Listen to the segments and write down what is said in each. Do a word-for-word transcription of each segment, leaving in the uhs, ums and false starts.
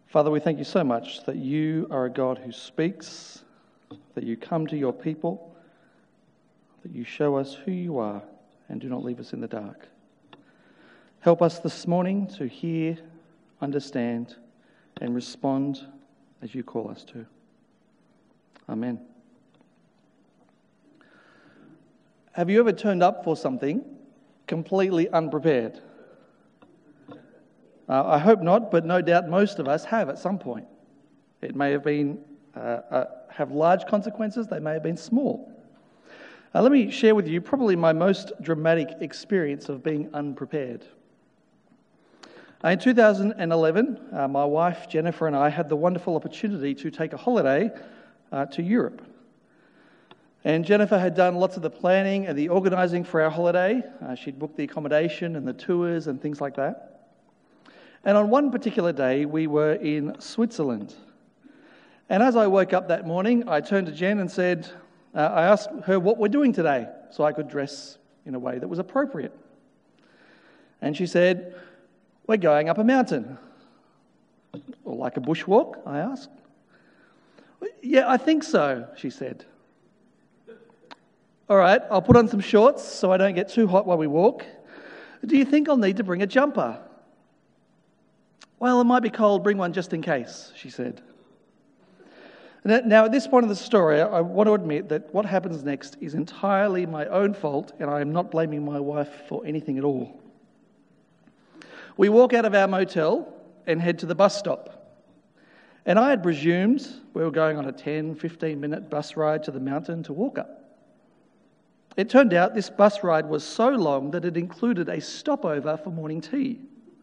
Father, we thank you so much that you are a God who speaks, that you come to your people, that you show us who you are and do not leave us in the dark. Help us this morning to hear, understand, and respond as you call us to. Amen. Have you ever turned up for something completely unprepared? Uh, I hope not, but no doubt most of us have at some point. It may have been uh, uh, have large consequences, they may have been small. Uh, let me share with you probably my most dramatic experience of being unprepared. Uh, in two thousand eleven, uh, my wife Jennifer and I had the wonderful opportunity to take a holiday uh, to Europe. And Jennifer had done lots of the planning and the organising for our holiday. Uh, she'd booked the accommodation and the tours and things like that. And on one particular day, we were in Switzerland. And as I woke up that morning, I turned to Jen and said, uh, I asked her what we're doing today so I could dress in a way that was appropriate. And she said, we're going up a mountain. Or like a bushwalk, I asked. Yeah, I think so, she said. All right, I'll put on some shorts so I don't get too hot while we walk. Do you think I'll need to bring a jumper? Well, it might be cold, bring one just in case, she said. Now, at this point of the story, I want to admit that what happens next is entirely my own fault, and I am not blaming my wife for anything at all. We walk out of our motel and head to the bus stop. And I had presumed we were going on a ten, fifteen minute bus ride to the mountain to walk up. It turned out this bus ride was so long that it included a stopover for morning tea.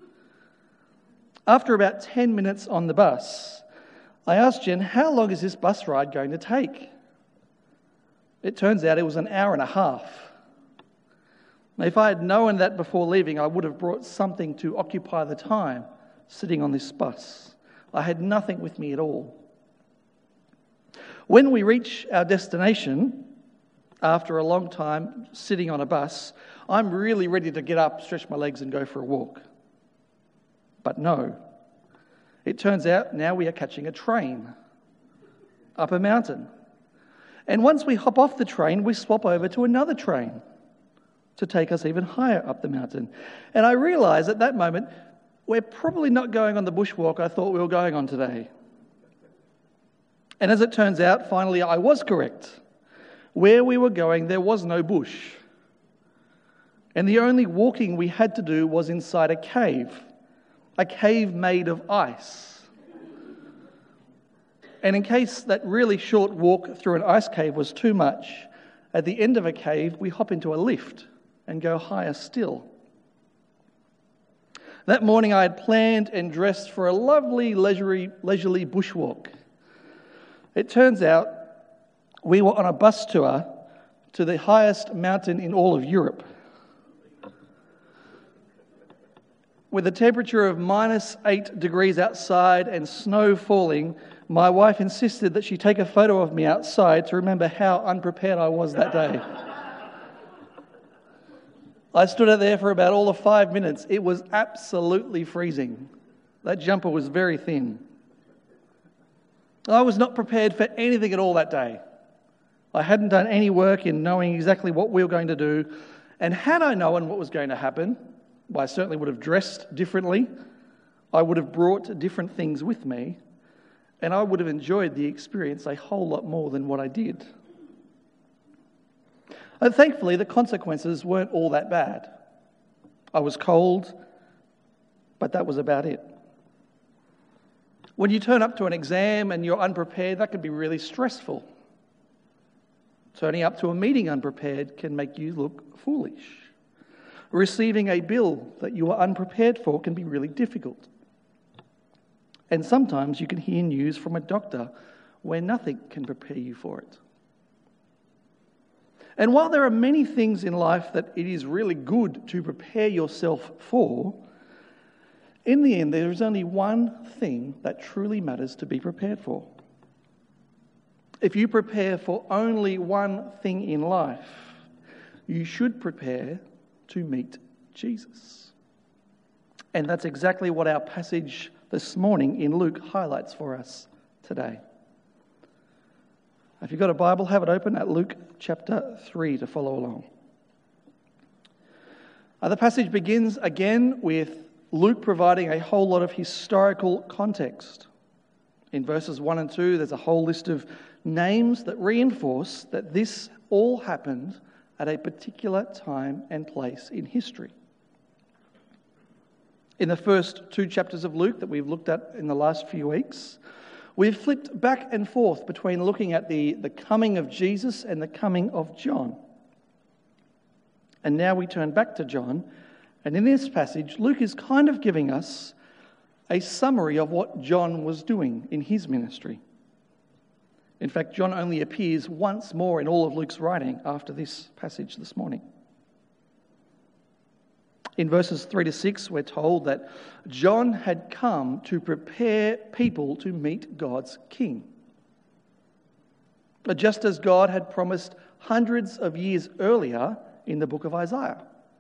After about ten minutes on the bus, I asked Jen, how long is this bus ride going to take? It turns out it was an hour and a half. Now, if I had known that before leaving, I would have brought something to occupy the time sitting on this bus. I had nothing with me at all. When we reach our destination, after a long time sitting on a bus, I'm really ready to get up, stretch my legs and go for a walk. But no, it turns out now we are catching a train up a mountain. And once we hop off the train, we swap over to another train to take us even higher up the mountain. And I realised at that moment, we're probably not going on the bushwalk I thought we were going on today. And as it turns out, finally I was correct. Where we were going, there was no bush. And the only walking we had to do was inside a cave. A cave made of ice. And in case that really short walk through an ice cave was too much, at the end of a cave, we hop into a lift and go higher still. That morning I had planned and dressed for a lovely leisurely, leisurely bushwalk. It turns out we were on a bus tour to the highest mountain in all of Europe. With a temperature of minus eight degrees outside and snow falling, my wife insisted that she take a photo of me outside to remember how unprepared I was that day. I stood out there for about all of five minutes. It was absolutely freezing. That jumper was very thin. I was not prepared for anything at all that day. I hadn't done any work in knowing exactly what we were going to do. And had I known what was going to happen, well, I certainly would have dressed differently. I would have brought different things with me. And I would have enjoyed the experience a whole lot more than what I did. And thankfully, the consequences weren't all that bad. I was cold, but that was about it. When you turn up to an exam and you're unprepared, that can be really stressful. Turning up to a meeting unprepared can make you look foolish. Receiving a bill that you are unprepared for can be really difficult. And sometimes you can hear news from a doctor where nothing can prepare you for it. And while there are many things in life that it is really good to prepare yourself for, in the end there is only one thing that truly matters to be prepared for. If you prepare for only one thing in life, you should prepare to meet Jesus. And that's exactly what our passage this morning in Luke highlights for us today. If you've got a Bible, have it open at Luke chapter three to follow along. Uh, the passage begins again with Luke providing a whole lot of historical context. In verses one and two, there's a whole list of names that reinforce that this all happened at a particular time and place in history. In the first two chapters of Luke that we've looked at in the last few weeks, we've flipped back and forth between looking at the, the coming of Jesus and the coming of John. And now we turn back to John, and in this passage, Luke is kind of giving us a summary of what John was doing in his ministry. In fact, John only appears once more in all of Luke's writing after this passage this morning. In verses three to six, we're told that John had come to prepare people to meet God's King. But just as God had promised hundreds of years earlier in the book of Isaiah.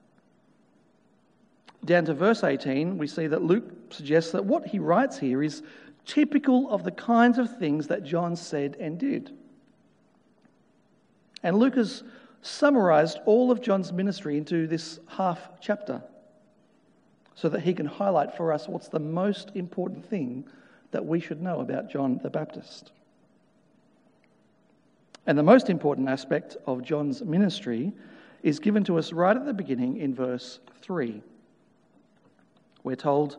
Down to verse eighteen, we see that Luke suggests that what he writes here is typical of the kinds of things that John said and did. And Luke has summarized all of John's ministry into this half chapter so that he can highlight for us what's the most important thing that we should know about John the Baptist. And the most important aspect of John's ministry is given to us right at the beginning in verse three. We're told,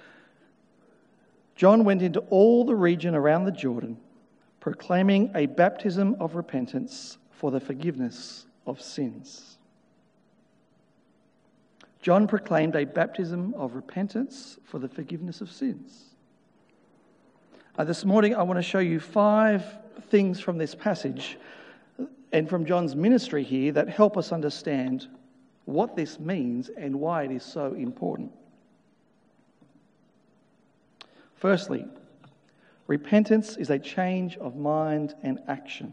John went into all the region around the Jordan, proclaiming a baptism of repentance for the forgiveness of sins. John proclaimed a baptism of repentance for the forgiveness of sins. Uh, this morning I want to show you five things from this passage and from John's ministry here that help us understand what this means and why it is so important. Firstly, repentance is a change of mind and action.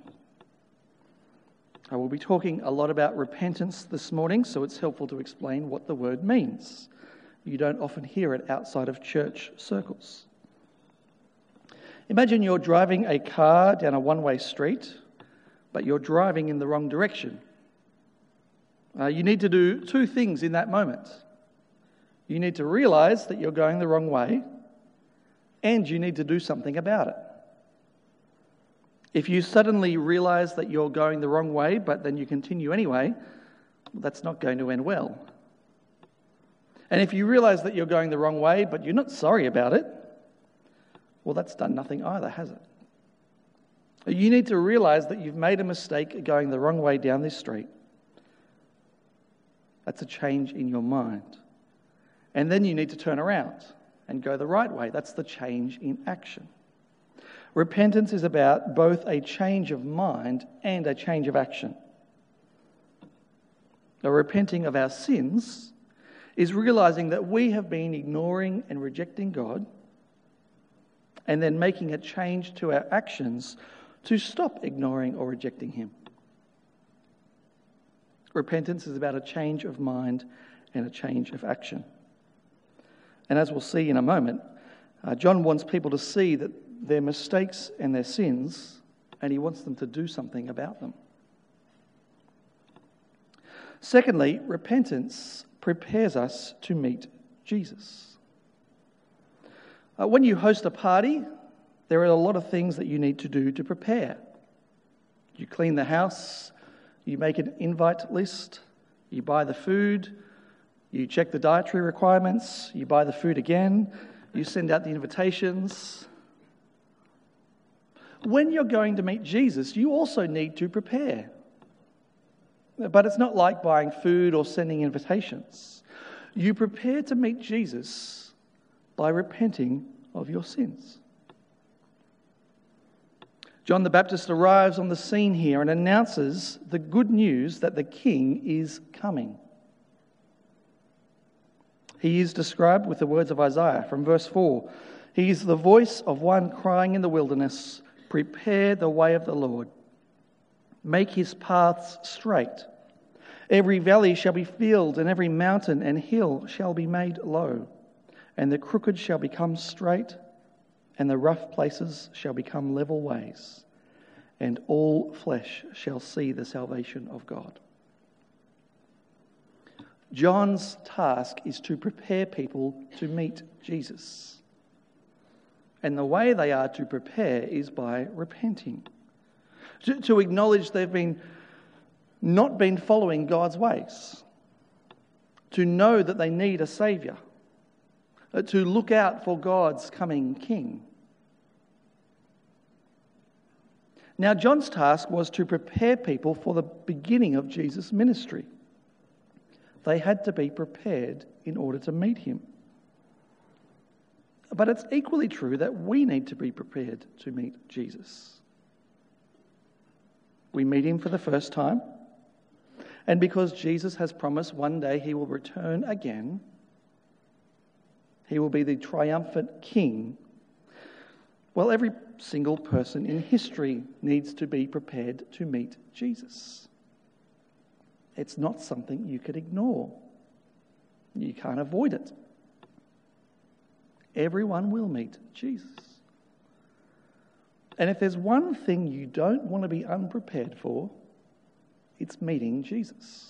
I will be talking a lot about repentance this morning, so it's helpful to explain what the word means. You don't often hear it outside of church circles. Imagine you're driving a car down a one-way street, but you're driving in the wrong direction. Uh, you need to do two things in that moment. You need to realize that you're going the wrong way, and you need to do something about it. If you suddenly realize that you're going the wrong way, but then you continue anyway, that's not going to end well. And if you realize that you're going the wrong way, but you're not sorry about it, well, that's done nothing either, has it? You need to realize that you've made a mistake going the wrong way down this street. That's a change in your mind. And then you need to turn around and go the right way. That's the change in action. Repentance is about both a change of mind and a change of action. The repenting of our sins is realizing that we have been ignoring and rejecting God, and then making a change to our actions to stop ignoring or rejecting Him. Repentance is about a change of mind and a change of action. And as we'll see in a moment, uh, John wants people to see that their mistakes and their sins, and he wants them to do something about them. Secondly, repentance prepares us to meet Jesus. Uh, when you host a party, there are a lot of things that you need to do to prepare. You clean the house, you make an invite list, you buy the food, you check the dietary requirements, you buy the food again, you send out the invitations. When you're going to meet Jesus, you also need to prepare. But it's not like buying food or sending invitations. You prepare to meet Jesus by repenting of your sins. John the Baptist arrives on the scene here and announces the good news that the King is coming. He is described with the words of Isaiah from verse four. He is the voice of one crying in the wilderness, "Prepare the way of the Lord. Make his paths straight. Every valley shall be filled, and every mountain and hill shall be made low. and the crooked shall become straight, and the rough places shall become level ways, and all flesh shall see the salvation of God. John's task is to prepare people to meet Jesus. And the way they are to prepare is by repenting. To, to acknowledge they've been not been following God's ways. To know that they need a Saviour. To look out for God's coming King. Now, John's task was to prepare people for the beginning of Jesus' ministry. They had to be prepared in order to meet him. But it's equally true that we need to be prepared to meet Jesus. We meet him for the first time, and because Jesus has promised one day he will return again, he will be the triumphant King. Well, every single person in history needs to be prepared to meet Jesus. It's not something you could ignore. You can't avoid it. Everyone will meet Jesus. And if there's one thing you don't want to be unprepared for, it's meeting Jesus.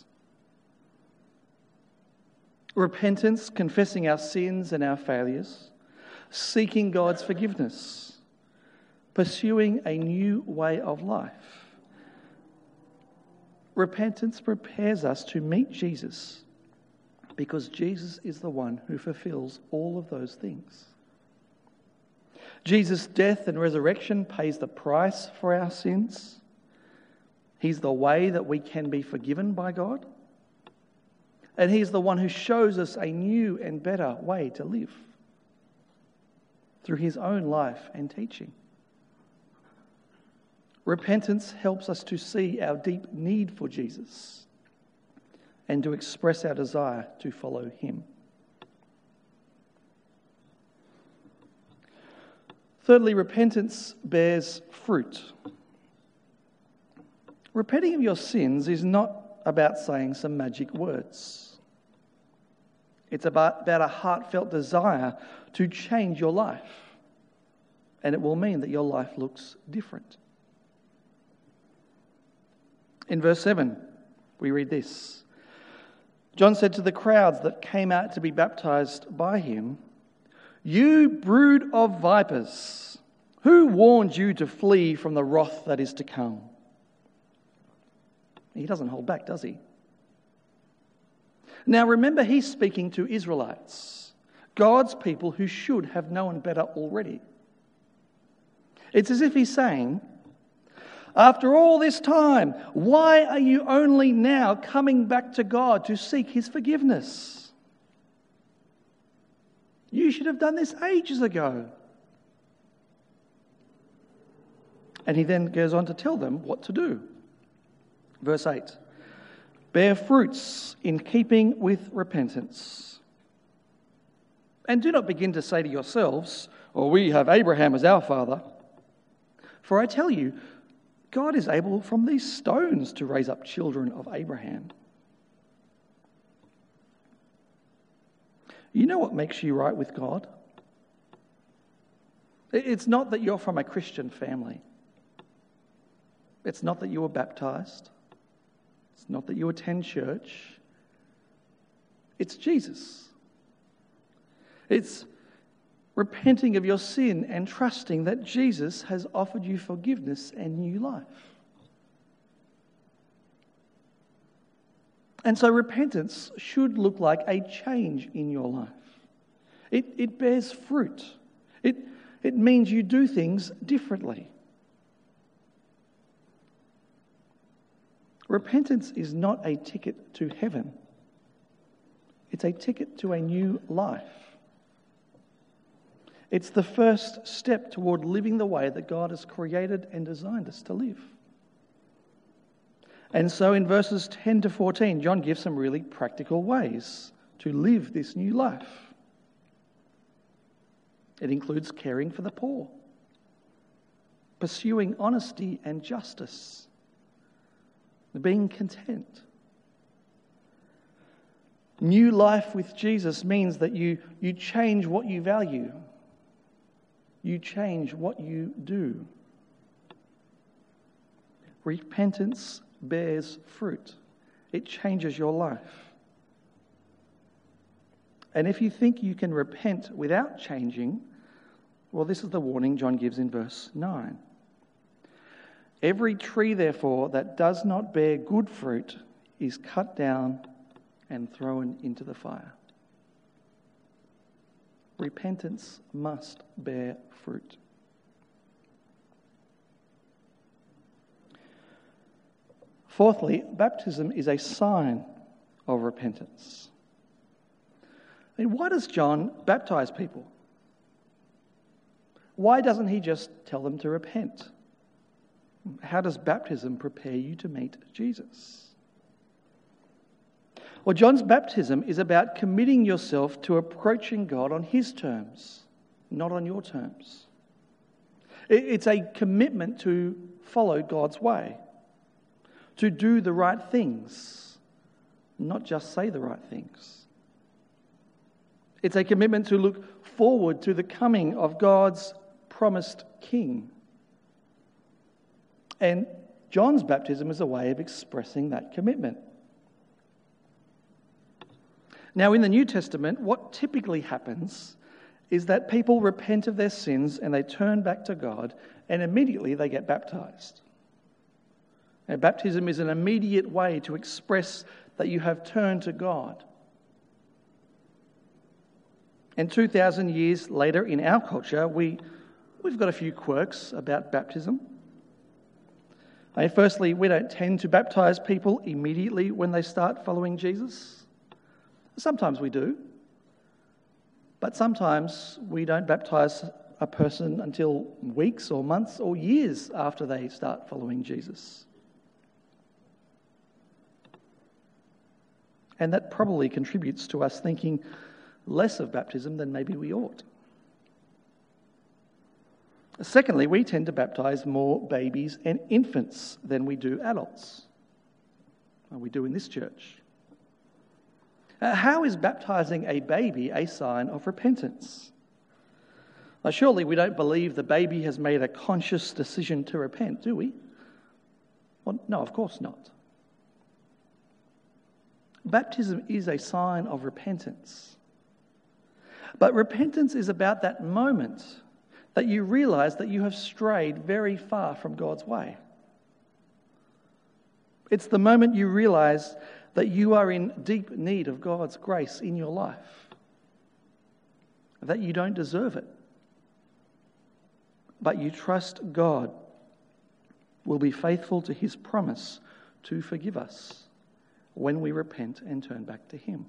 Repentance, confessing our sins and our failures, seeking God's forgiveness, pursuing a new way of life. Repentance prepares us to meet Jesus because Jesus is the one who fulfills all of those things. Jesus' death and resurrection pays the price for our sins. He's the way that we can be forgiven by God. And he's the one who shows us a new and better way to live through his own life and teaching. Repentance helps us to see our deep need for Jesus and to express our desire to follow him. Thirdly, repentance bears fruit. Repenting of your sins is not about saying some magic words. It's about, about a heartfelt desire to change your life. And it will mean that your life looks different. In verse seven, we read this. John said to the crowds that came out to be baptized by him, "You brood of vipers, who warned you to flee from the wrath that is to come?" He doesn't hold back, does he? Now remember, he's speaking to Israelites, God's people who should have known better already. It's as if he's saying, after all this time, why are you only now coming back to God to seek his forgiveness? You should have done this ages ago. And he then goes on to tell them what to do. Verse eight, bear fruits in keeping with repentance. And do not begin to say to yourselves, "Well, we have Abraham as our father." For I tell you, God is able from these stones to raise up children of Abraham. You know what makes you right with God? It's not that you're from a Christian family. It's not that you were baptized. It's not that you attend church. It's Jesus. It's repenting of your sin and trusting that Jesus has offered you forgiveness and new life. And so repentance should look like a change in your life. It, it bears fruit. It, it means you do things differently. Repentance is not a ticket to heaven. It's a ticket to a new life. It's the first step toward living the way that God has created and designed us to live. And so in verses ten to fourteen, John gives some really practical ways to live this new life. It includes caring for the poor, pursuing honesty and justice, being content. New life with Jesus means that you, you change what you value. You change what you do. Repentance bears fruit. It changes your life. And if you think you can repent without changing, well, this is the warning John gives in verse nine. Every tree, therefore, that does not bear good fruit is cut down and thrown into the fire. Repentance must bear fruit. Fourthly, baptism is a sign of repentance. I mean, why does John baptize people? Why doesn't he just tell them to repent? How does baptism prepare you to meet Jesus? Well, John's baptism is about committing yourself to approaching God on his terms, not on your terms. It's a commitment to follow God's way, to do the right things, not just say the right things. It's a commitment to look forward to the coming of God's promised King. And John's baptism is a way of expressing that commitment. Now, in the New Testament, what typically happens is that people repent of their sins and they turn back to God, and immediately they get baptized. Now, baptism is an immediate way to express that you have turned to God. And two thousand years later in our culture, we, we've got a few quirks about baptism. I mean, firstly, we don't tend to baptize people immediately when they start following Jesus. Sometimes we do. But sometimes we don't baptize a person until weeks or months or years after they start following Jesus. And that probably contributes to us thinking less of baptism than maybe we ought. Secondly, we tend to baptize more babies and infants than we do adults. Well, we do in this church. Uh, how is baptizing a baby a sign of repentance? Now, surely we don't believe the baby has made a conscious decision to repent, do we? Well, no, of course not. Baptism is a sign of repentance. But repentance is about that moment that you realize that you have strayed very far from God's way. It's the moment you realize that you are in deep need of God's grace in your life, that you don't deserve it, but you trust God will be faithful to his promise to forgive us when we repent and turn back to him.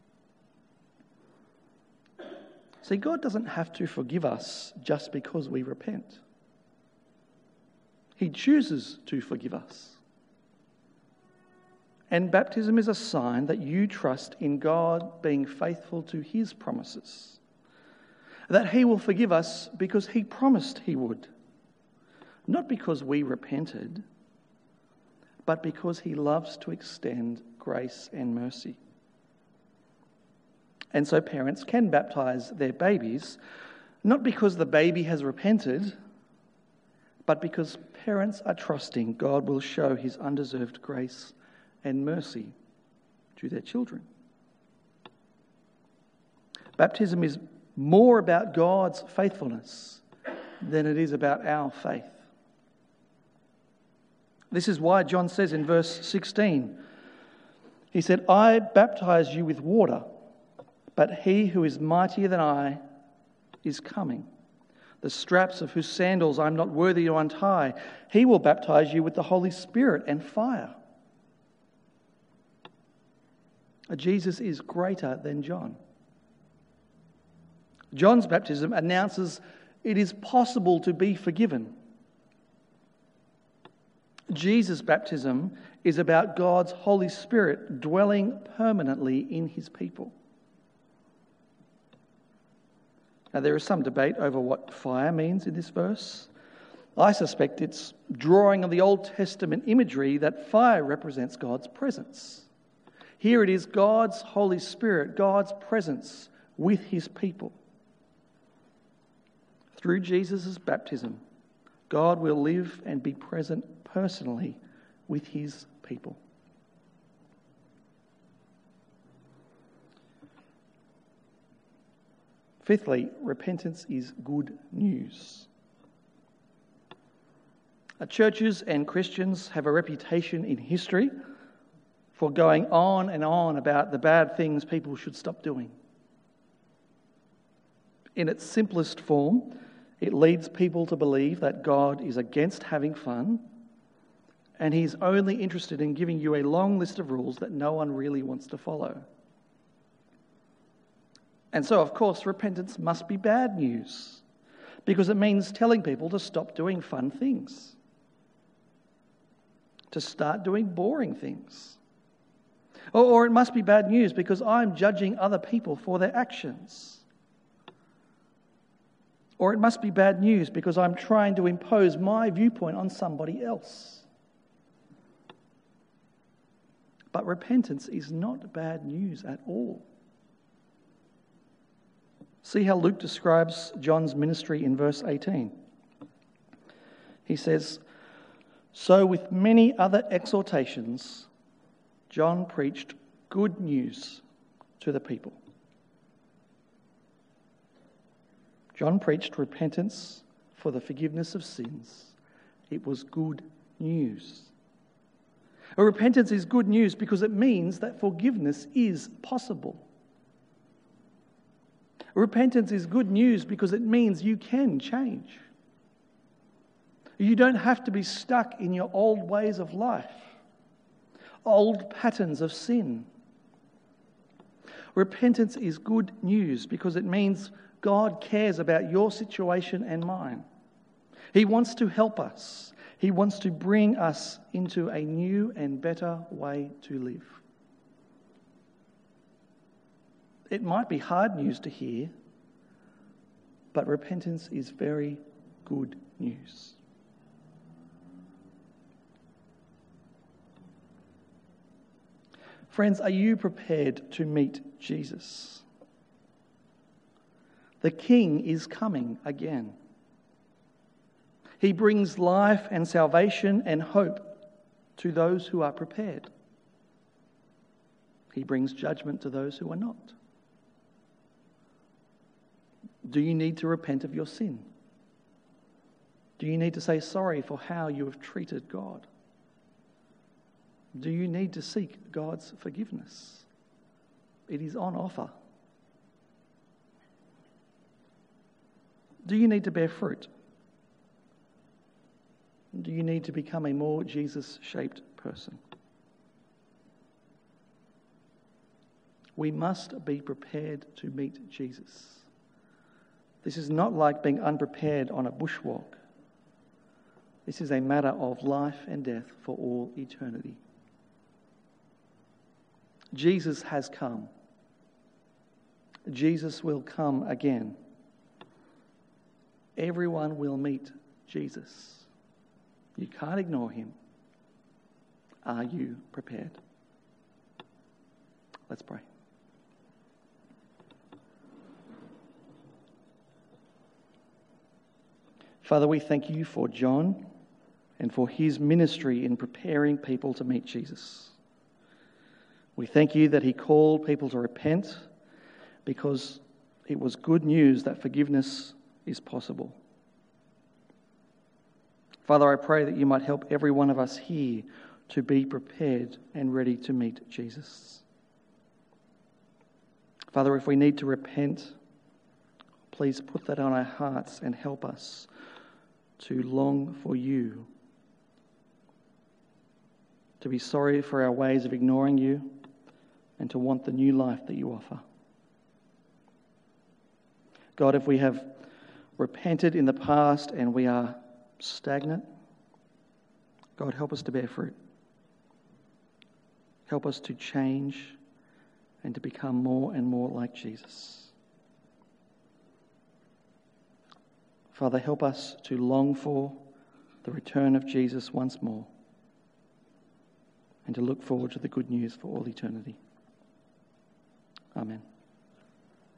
See, God doesn't have to forgive us just because we repent. He chooses to forgive us. And baptism is a sign that you trust in God being faithful to his promises. That he will forgive us because he promised he would. Not because we repented, but because he loves to extend grace and mercy. And so parents can baptize their babies, not because the baby has repented, but because parents are trusting God will show his undeserved grace and mercy to their children. Baptism is more about God's faithfulness than it is about our faith. This is why John says in verse sixteen, he said, I baptize you with water, but he who is mightier than I is coming, the straps of whose sandals I am not worthy to untie. He will baptize you with the Holy Spirit and fire. Jesus is greater than John. John's baptism announces it is possible to be forgiven. Jesus' baptism is about God's Holy Spirit dwelling permanently in his people. Now, there is some debate over what fire means in this verse. I suspect it's drawing on the Old Testament imagery that fire represents God's presence. Here it is God's Holy Spirit, God's presence with his people. Through Jesus' baptism, God will live and be present personally with his people. Fifthly, repentance is good news. Uh, Churches and Christians have a reputation in history for going on and on about the bad things people should stop doing. In its simplest form, it leads people to believe that God is against having fun and he's only interested in giving you a long list of rules that no one really wants to follow. And so, of course, repentance must be bad news because it means telling people to stop doing fun things, to start doing boring things. Or, or it must be bad news because I'm judging other people for their actions. Or it must be bad news because I'm trying to impose my viewpoint on somebody else. But repentance is not bad news at all. See how Luke describes John's ministry in verse eighteen. He says, "So with many other exhortations, John preached good news to the people." John preached repentance for the forgiveness of sins. It was good news. A repentance is good news because it means that forgiveness is possible. Repentance is good news because it means you can change. You don't have to be stuck in your old ways of life, old patterns of sin. Repentance is good news because it means God cares about your situation and mine. He wants to help us. He wants to bring us into a new and better way to live. It might be hard news to hear, but repentance is very good news. Friends, are you prepared to meet Jesus? The King is coming again. He brings life and salvation and hope to those who are prepared. He brings judgment to those who are not. Do you need to repent of your sin? Do you need to say sorry for how you have treated God? Do you need to seek God's forgiveness? It is on offer. Do you need to bear fruit? Do you need to become a more Jesus-shaped person? We must be prepared to meet Jesus. This is not like being unprepared on a bushwalk. This is a matter of life and death for all eternity. Jesus has come. Jesus will come again. Everyone will meet Jesus. You can't ignore him. Are you prepared? Let's pray. Father, we thank you for John and for his ministry in preparing people to meet Jesus. We thank you that he called people to repent because it was good news that forgiveness is possible. Father, I pray that you might help every one of us here to be prepared and ready to meet Jesus. Father, if we need to repent, please put that on our hearts and help us to long for you, to be sorry for our ways of ignoring you, and to want the new life that you offer. God, if we have repented in the past and we are stagnant, God, help us to bear fruit. Help us to change and to become more and more like Jesus. Father, help us to long for the return of Jesus once more and to look forward to the good news for all eternity. Amen.